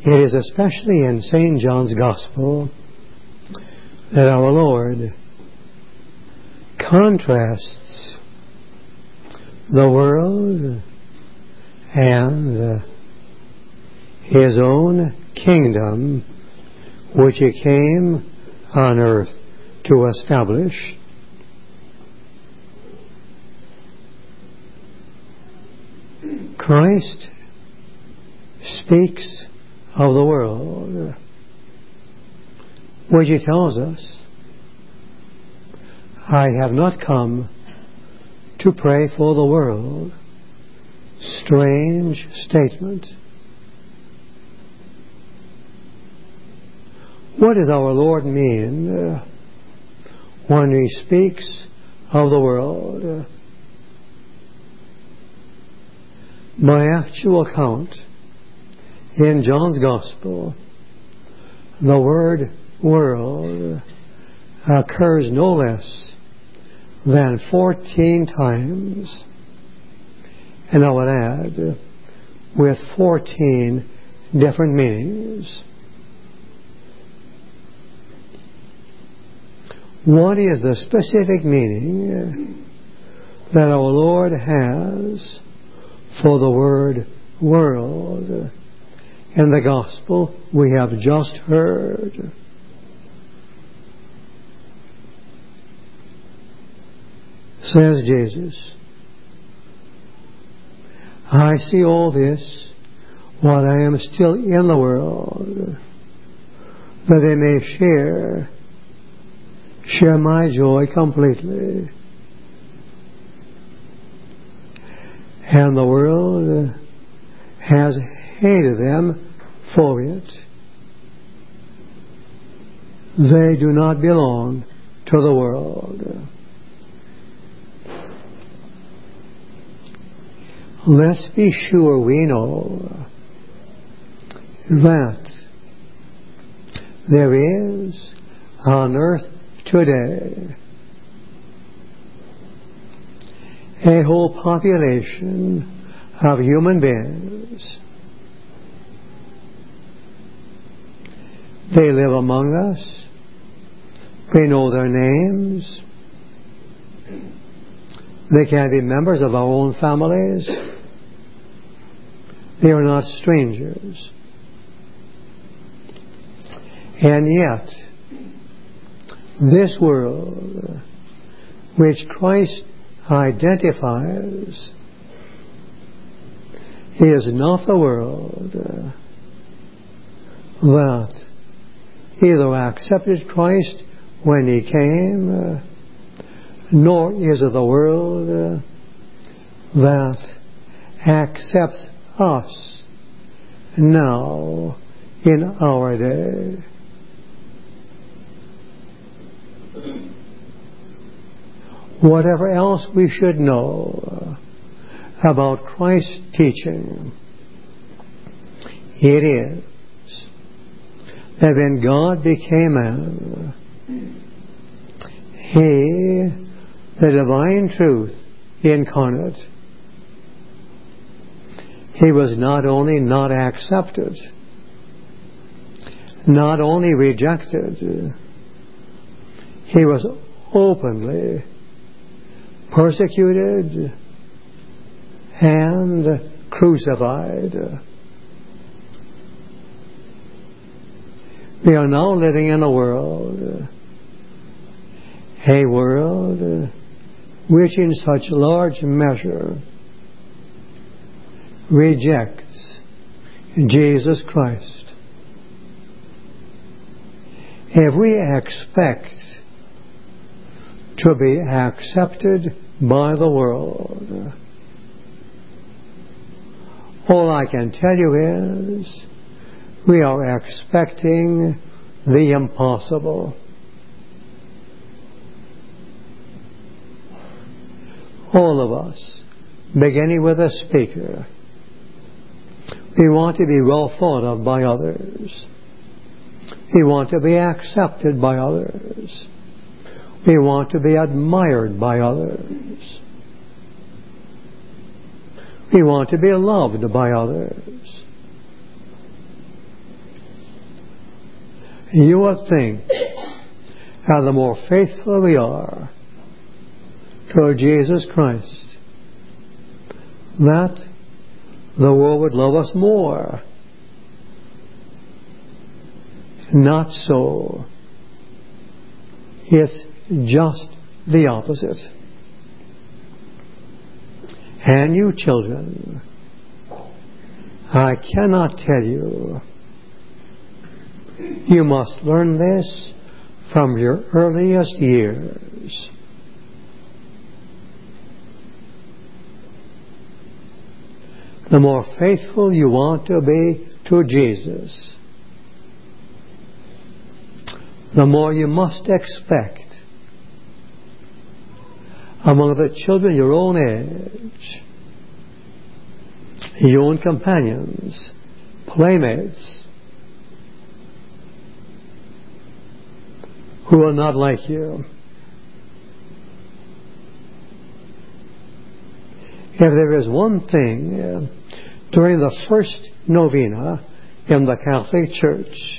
It is especially in St. John's Gospel that our Lord contrasts the world and His own kingdom, which He came on earth to establish. Christ speaks of the world, which He tells us, I have not come to pray for the world. Strange statement. What does our Lord mean when He speaks of the world? By actual count, in John's Gospel, the word world occurs no less than 14 times, and I would add, with 14 different meanings. What is the specific meaning that our Lord has for the word world in the Gospel we have just heard? Says Jesus, I see all this while I am still in the world, that they may share my joy completely. And the world has hated them for it. They do not belong to the world. Let's be sure we know that there is on earth today a whole population of human beings. They live among us. We know their names. They can be members of our own families. They are not strangers. And yet, this world, which Christ identifies, is not the world that either accepted Christ when He came, nor is it the world that accepts us now in our day. Whatever else we should know about Christ's teaching, it is that when God became man, He, the divine truth incarnate, He was not only not accepted, not only rejected, He was openly persecuted and crucified. We are now living in a world which in such large measure rejects Jesus Christ. If we expect to be accepted by the world, all I can tell you is we are expecting the impossible. All of us, beginning with a speaker, we want to be well thought of by others. We want to be accepted by others. We want to be admired by others. We want to be loved by others. You would think that the more faithful we are toward Jesus Christ, that the world would love us more. Not so. It's just the opposite. And you children, I cannot tell you. You must learn this from your earliest years. The more faithful you want to be to Jesus, the more you must expect among the children your own age, your own companions, playmates, who are not like you. If there is one thing during the first novena in the Catholic Church,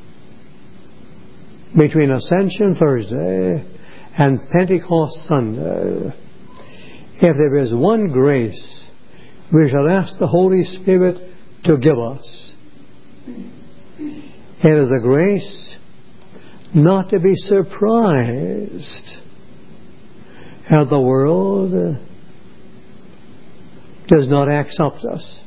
between Ascension Thursday and Pentecost Sunday, if there is one grace we shall ask the Holy Spirit to give us, it is a grace not to be surprised at the world does not accept us.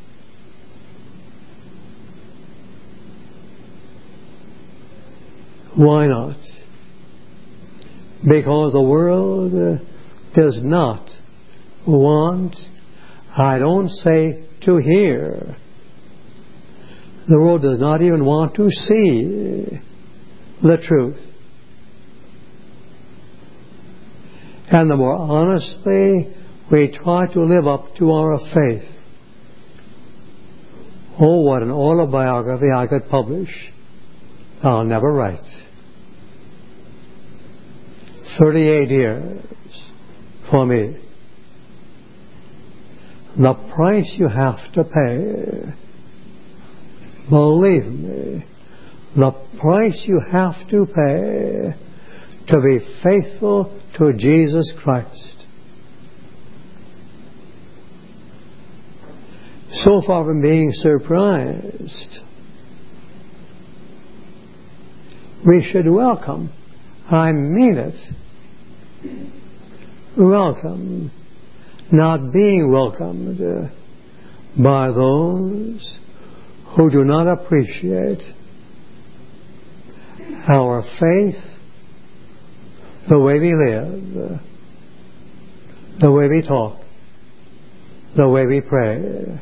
Why not? Because the world does not want, I don't say to hear, the world does not even want to see the truth. And the more honestly we try to live up to our faith, oh, what an autobiography I could publish. I'll never write. 38 years for me. The price you have to pay, believe me, the price you have to pay to be faithful to Jesus Christ. So far from being surprised, we should welcome, I mean it, welcome, not being welcomed by those who do not appreciate our faith, the way we live, the way we talk, the way we pray.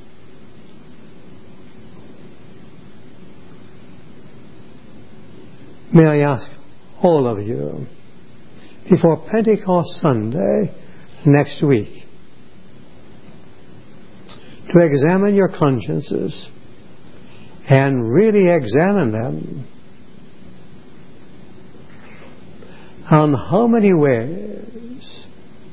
May I ask all of you, before Pentecost Sunday next week, to examine your consciences and really examine them on how many ways,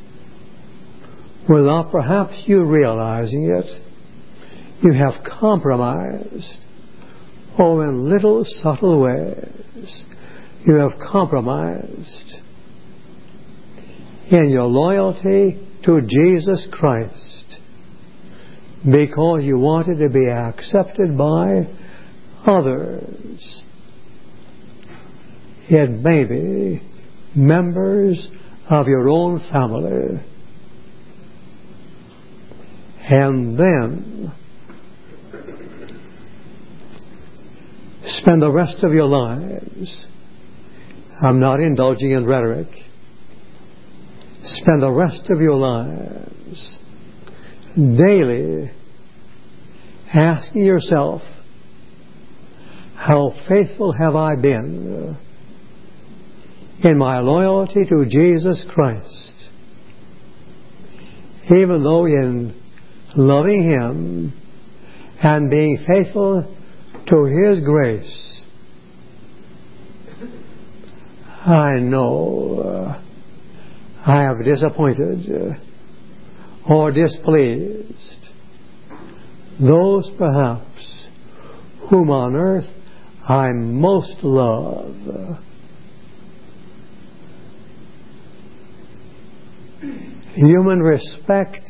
without perhaps you realizing it, you have compromised, or in little subtle ways, you have compromised in your loyalty to Jesus Christ because you wanted to be accepted by others. It may be members of your own family. And then spend the rest of your lives, I'm not indulging in rhetoric, spend the rest of your lives daily asking yourself, how faithful have I been in my loyalty to Jesus Christ, even though in loving Him and being faithful to His grace, I know I have disappointed or displeased those perhaps whom on earth I most love. Human respect,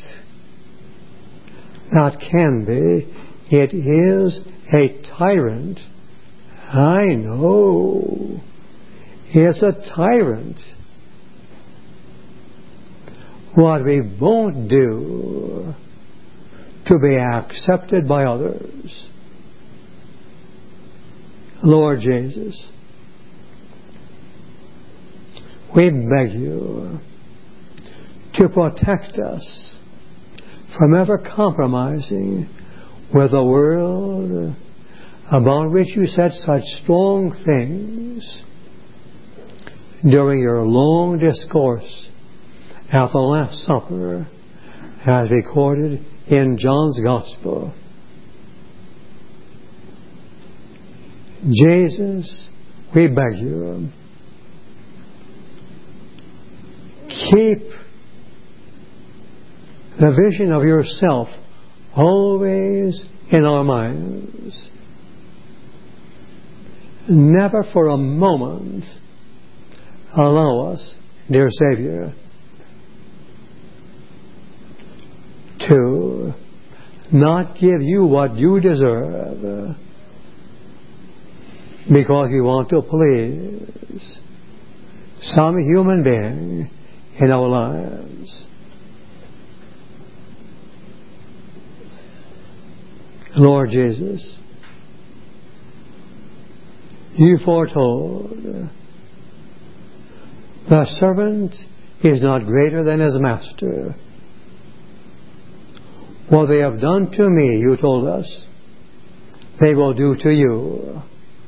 that can be. It is a tyrant. I know. It's a tyrant. What we won't do to be accepted by others. Lord Jesus, we beg you to protect us from ever compromising with a world about which you said such strong things during your long discourse at the Last Supper, as recorded in John's Gospel. Jesus, we beg you, keep the vision of yourself always in our minds. Never for a moment allow us, dear Savior, to not give you what you deserve because we want to please some human being in our lives. Lord Jesus, you foretold the servant is not greater than his master. What they have done to me, you told us, they will do to you.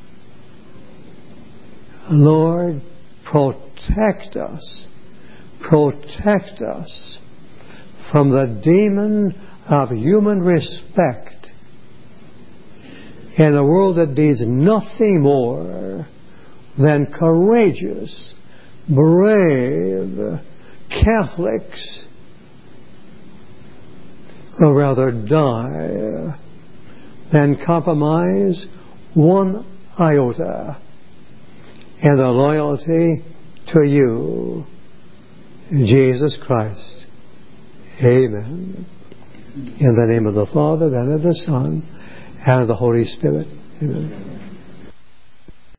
Lord, protect us. Protect us from the demon of human respect in a world that needs nothing more than courageous, brave Catholics who rather die than compromise one iota in their loyalty to you, Jesus Christ. Amen. In the name of the Father, and of the Son, and of the Holy Spirit. Amen.